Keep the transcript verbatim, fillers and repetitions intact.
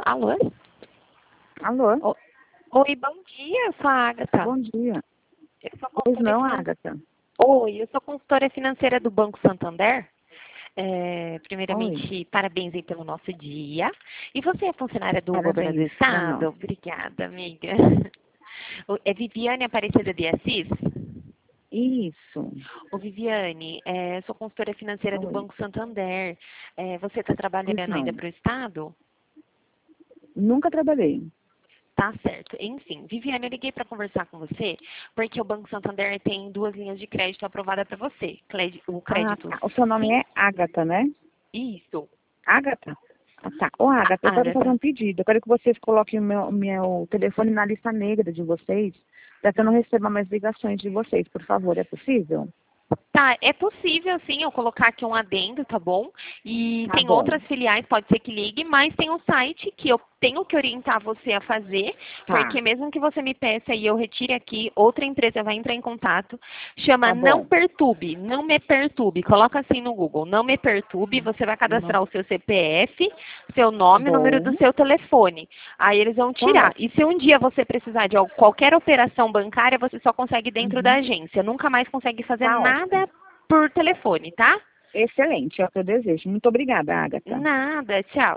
Alô? Alô? O- Oi, bom dia, eu sou a Agatha. Bom dia. Eu sou Pois consultora não, finan- Agatha. Oi, eu sou consultora financeira do Banco Santander. É, Oi. primeiramente, parabéns aí pelo nosso dia. E você é funcionária do governo do Parabéns para nós. estado? Obrigada, amiga. O- É Viviane Aparecida de Assis? Isso. Ô, Viviane, é, sou consultora financeira do Oi. Banco Santander. É, você está Pois trabalhando ainda não. para o estado? Nunca trabalhei. Tá certo. Enfim, Viviane, eu liguei para conversar com você porque o Banco Santander tem duas linhas de crédito aprovadas para você. Clé- O Ah, crédito tá. O seu nome sim, é Agatha, né? isso. Agatha? Ah, tá. Ô, A Agatha, eu quero fazer Agatha. um pedido. Eu quero que vocês coloquem o meu, meu telefone na lista negra de vocês, para que eu não receba mais ligações de vocês, por favor. É possível? Tá, é possível sim eu colocar aqui um adendo, tá bom? E Tá tem bom. outras filiais, pode ser que ligue, mas tem um site que eu tenho que orientar você a fazer, Tá. porque mesmo que você me peça e eu retire aqui, outra empresa vai entrar em contato, chama Tá Não bom. Perturbe, Não Me Perturbe, coloca assim no Google, Não Me Perturbe, você vai Não. cadastrar o seu C P F, seu Tá nome, o número do bom. seu telefone. Aí eles vão Tá tirar. E ótimo. se um dia você precisar de al- qualquer operação bancária, você só consegue dentro da Uhum. agência, nunca mais consegue fazer Tá ótimo. nada por telefone, tá? Excelente, é o que eu desejo. Muito obrigada, Agatha. Nada, tchau.